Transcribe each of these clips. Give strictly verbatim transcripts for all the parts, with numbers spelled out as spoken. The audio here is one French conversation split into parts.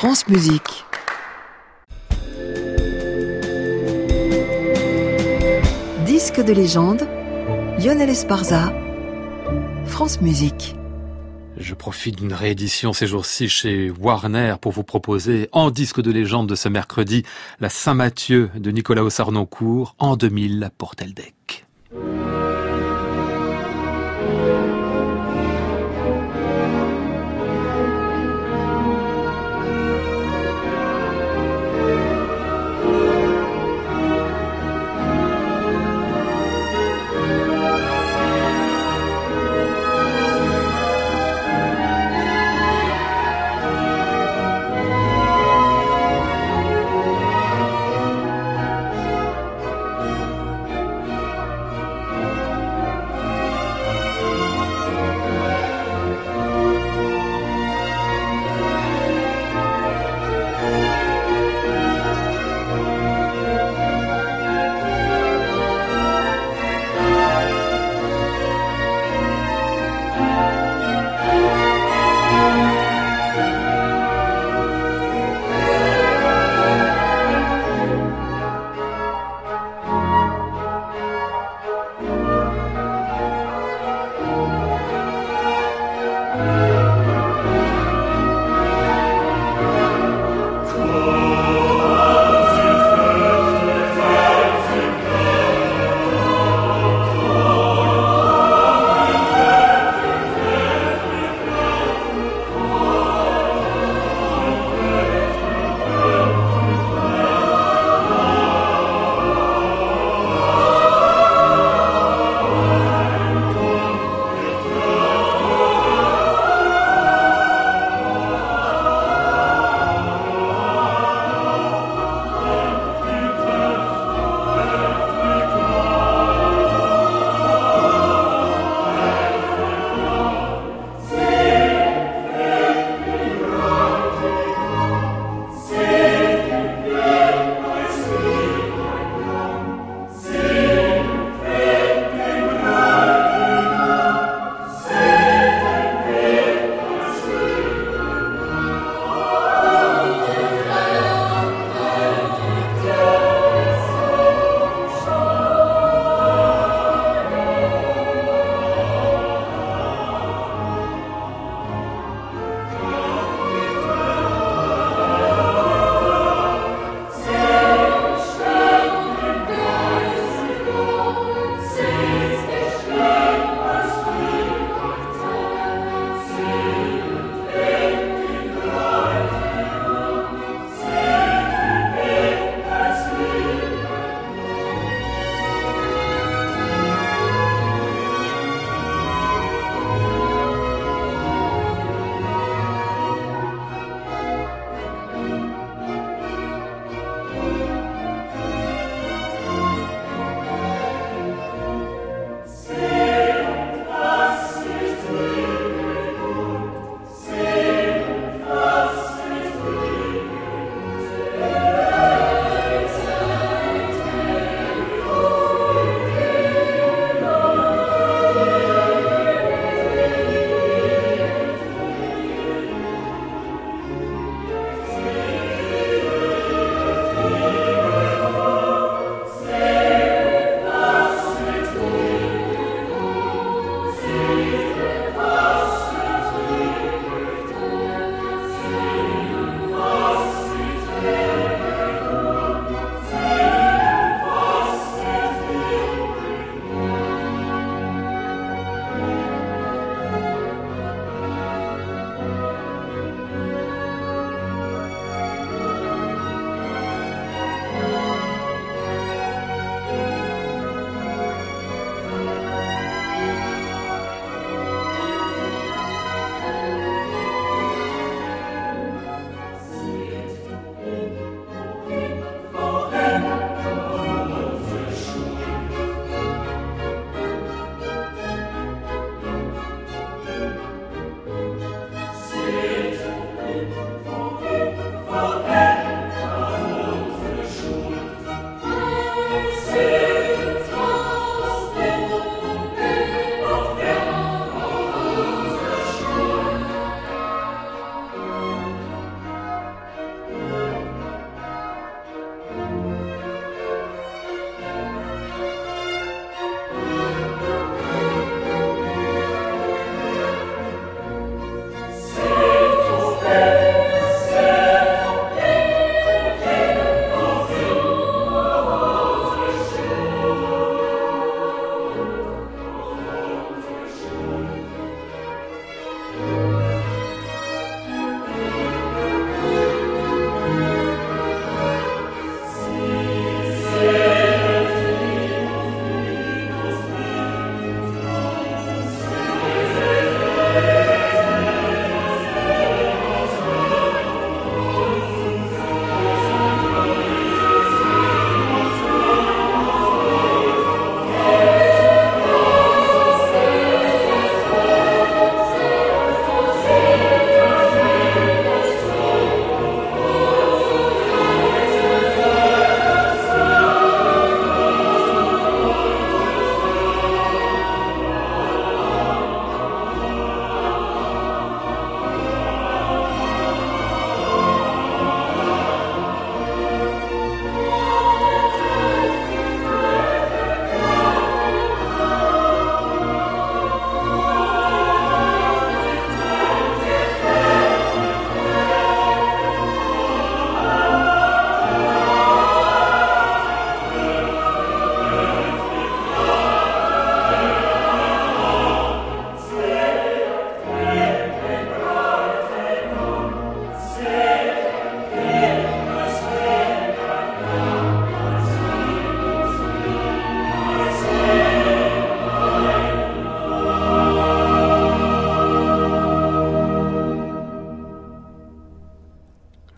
France Musique. Disque de légende, Lionel Esparza, France Musique. Je profite d'une réédition ces jours-ci chez Warner pour vous proposer, en disque de légende de ce mercredi, la Saint-Mathieu de Nicolas Harnoncourt, en deux mille pour Teldec.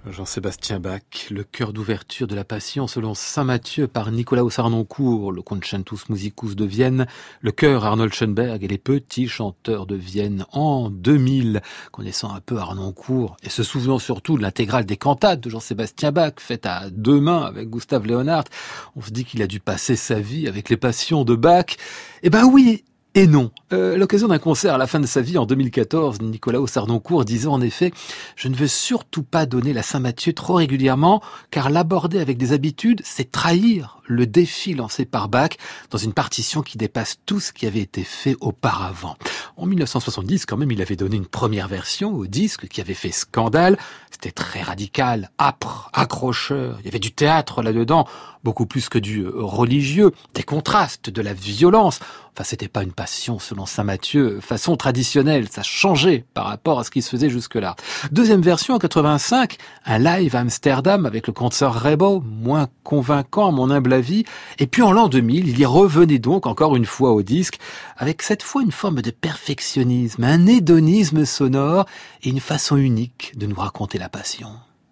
Jean-Sébastien Bach, le chœur d'ouverture de la Passion selon saint Matthieu par Nikolaus Harnoncourt, le Concentus Musicus de Vienne, le chœur Arnold Schoenberg et les petits chanteurs de Vienne en deux mille. Connaissant un peu Harnoncourt et se souvenant surtout de l'intégrale des cantates de Jean-Sébastien Bach, faite à deux mains avec Gustave Leonhardt, on se dit qu'il a dû passer sa vie avec les passions de Bach. Eh ben oui et non. Euh, à l'occasion d'un concert à la fin de sa vie en deux mille quatorze, Nikolaus Harnoncourt disait en effet « Je ne veux surtout pas donner la Saint-Matthieu trop régulièrement, car l'aborder avec des habitudes, c'est trahir le défi lancé par Bach dans une partition qui dépasse tout ce qui avait été fait auparavant. » En mille neuf cent soixante-dix, quand même, il avait donné une première version au disque qui avait fait scandale. C'était très radical, âpre, accrocheur. Il y avait du théâtre là-dedans, beaucoup plus que du religieux, des contrastes, de la violence. Enfin, c'était pas une passion selon saint Matthieu, façon traditionnelle. Ça changeait par rapport à ce qui se faisait jusque-là. Deuxième version en quatre-vingt-cinq, un live à Amsterdam avec le concert Rebo, moins convaincant à mon humble avis. Et puis en l'an deux mille, il y revenait donc encore une fois au disque, avec cette fois une forme de perfectionnisme, un hédonisme sonore et une façon unique de nous raconter la passion.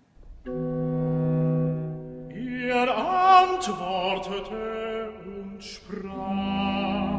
Er antwortete und sprach,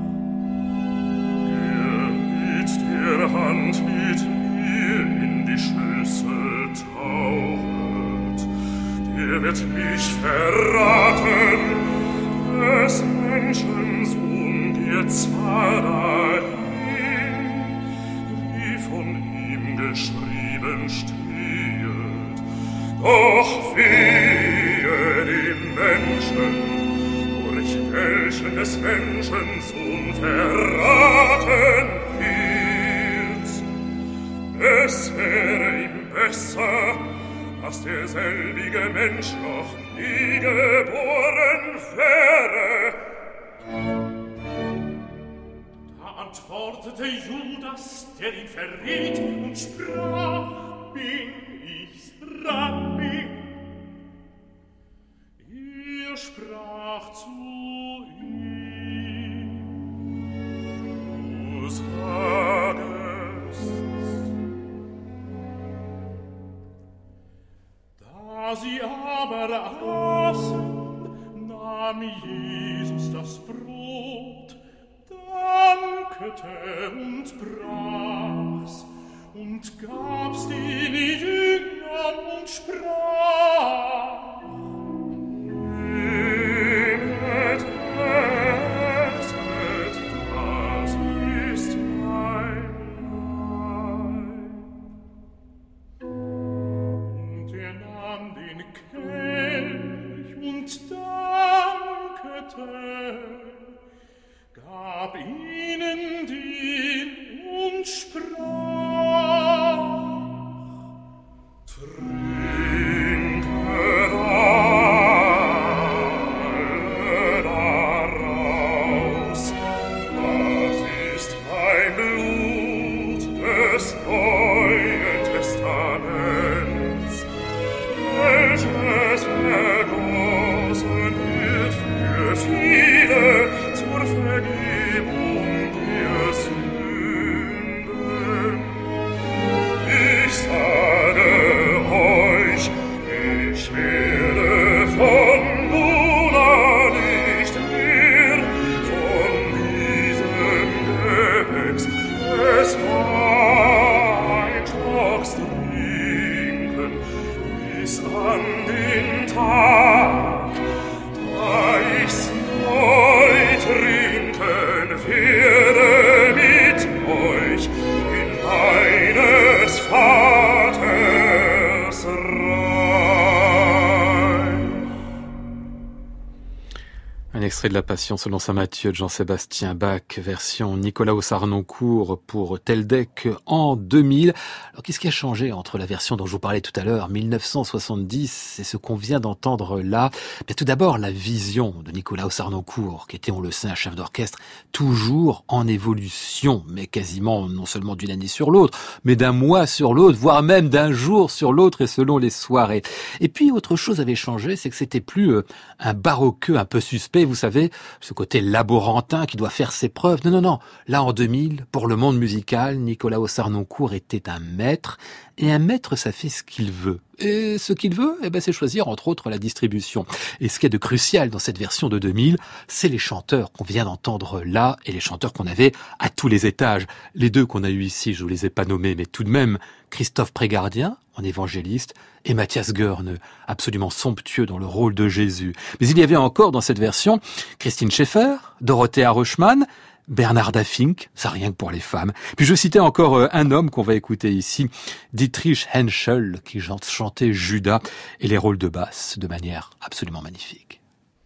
wer mit der Hand mit mir in die Schüssel taucht, der wird mich verraten, des Menschen Sohn geht zwar dahin, wie von ihm geschrieben steht, doch wehe dem Menschen, durch welchen des Menschen Sohn verraten wird. Es wäre ihm besser, dass derselbige Mensch noch nie geboren wäre. Da antwortete Judas, der ihn verriet, und sprach, bin ich's, Rabbi. Er sprach zu ihm, du sagest. Da sie aber aßen, nahm Jesus das Brot, dankte und brach's und gab's den Jüngern und sprach, nehmet, esset, das ist mein Leib. Und er nahm den Kelch und dankte, gab ihnen den und sprach, trinket alle daraus, das ist mein Blut des Neuen Testaments, welches vergossen wird für viele zur Vergebung der Sünden. Ich sage euch, ich werde von nun an nicht mehr von diesem Gewächs des Weinstocks trinken, bis an den Tag, da ich's neu trinken werde mit euch in meines Vaters Reich. Un extrait de la Passion selon saint Matthieu de Jean-Sébastien Bach, version Nikolaus Harnoncourt pour Teldec en deux mille. Alors qu'est-ce qui a changé entre la version dont je vous parlais tout à l'heure, mille neuf cent soixante-dix, et ce qu'on vient d'entendre là? Bien, tout d'abord, la vision de Nikolaus Harnoncourt, qui était, on le sait, un chef d'orchestre toujours en évolution, mais quasiment non seulement d'une année sur l'autre, mais d'un mois sur l'autre, voire même d'un jour sur l'autre et selon les soirées. Et puis, autre chose avait changé, c'est que c'était plus euh, un baroqueux un peu suspect. Vous savez, ce côté laborantin qui doit faire ses preuves. Non, non, non. Là, en deux mille, pour le monde musical, Nicolas Sarnoncourt était un maître. Et un maître, ça fait ce qu'il veut. Et ce qu'il veut, eh ben, c'est choisir, entre autres, la distribution. Et ce qui est de crucial dans cette version de deux mille, c'est les chanteurs qu'on vient d'entendre là et les chanteurs qu'on avait à tous les étages. Les deux qu'on a eu ici, je vous les ai pas nommés, mais tout de même, Christophe Prégardien, en évangéliste, et Mathias Goerne, absolument somptueux dans le rôle de Jésus. Mais il y avait encore dans cette version Christine Schaeffer, Dorothea Rochman, Bernarda Fink, ça rien que pour les femmes. Puis je citais encore un homme qu'on va écouter ici, Dietrich Henschel, qui chantait Judas et les rôles de basse de manière absolument magnifique.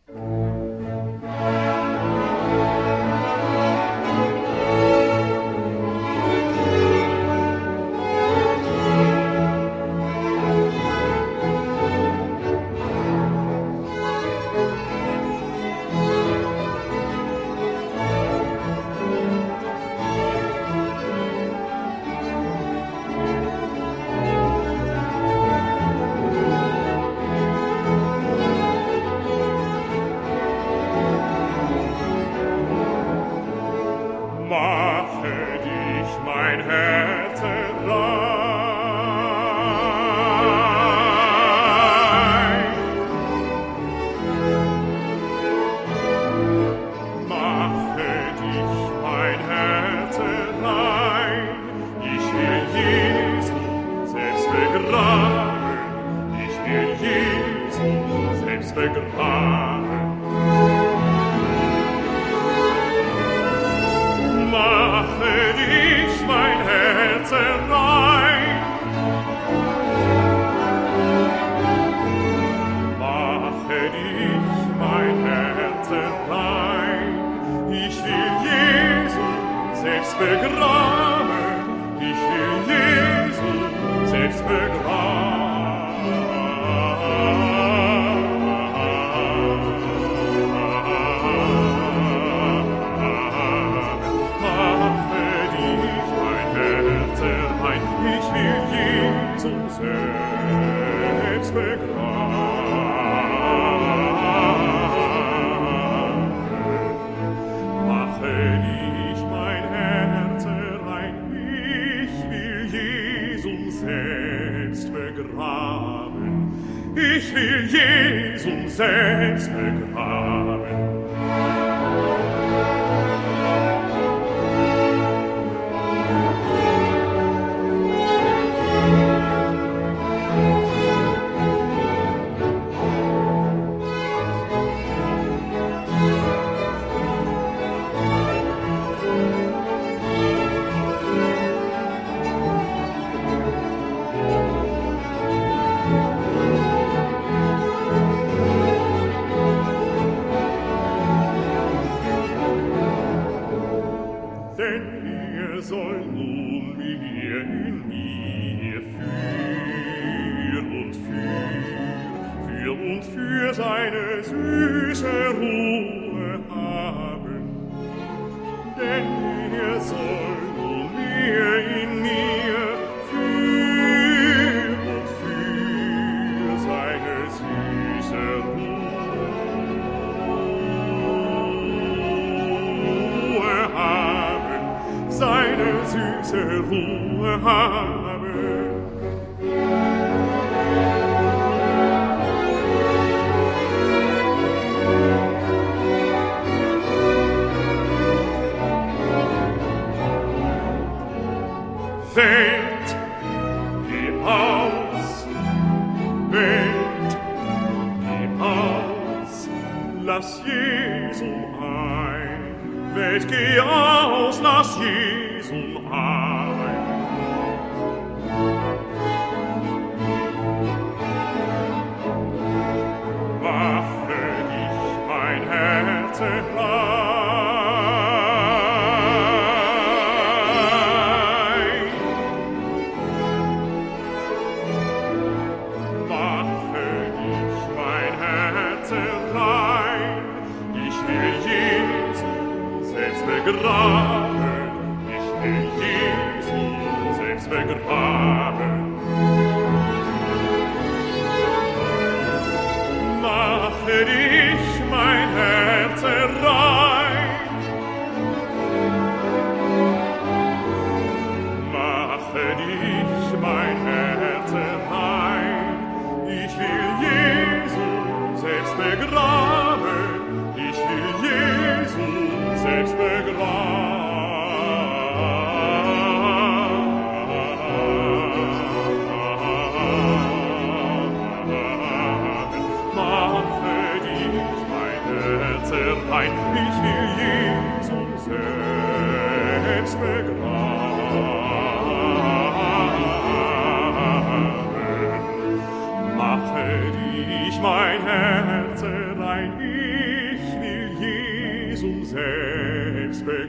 Ich will Jesum selbst begraben. Ich will Jesus selbst begraben, ich will Jesus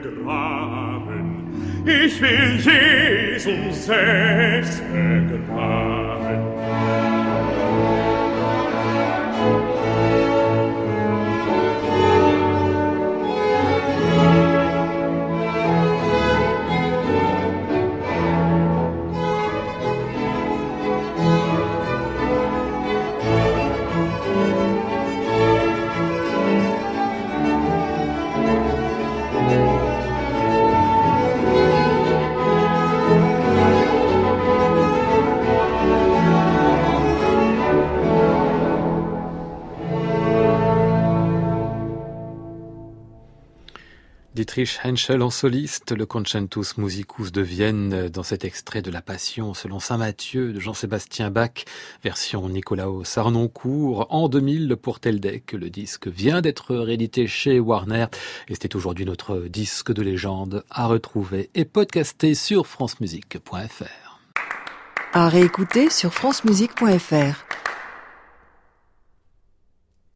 begraben. Ich will Jesus selbst begraben. Dietrich Henschel en soliste, le Concentus Musicus de Vienne, dans cet extrait de la Passion selon saint Matthieu de Jean-Sébastien Bach, version Nicolaos Harnoncourt, en deux mille pour Teldec. Le disque vient d'être réédité chez Warner et c'était aujourd'hui notre disque de légende à retrouver et podcaster sur francemusique point f r. À réécouter sur francemusique point f r.